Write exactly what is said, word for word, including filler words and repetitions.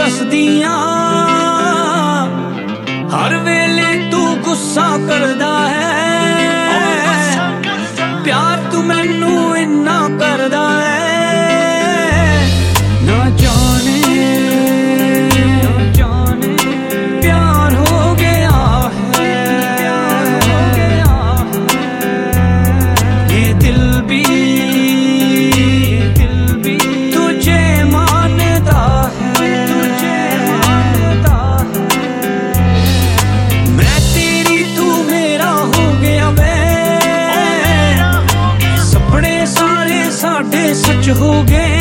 दसदियां हर वेले तू गुस्सा करदा है प्यार तू मैनू इन्ना करदा है ना जाने ना जाने प्यार हो गया है ये दिल भी दिल भी तुझे मानता है तुझे मानता है मैं तेरी तू मेरा हो गया वे सपने सारे साढ़े सच हो गए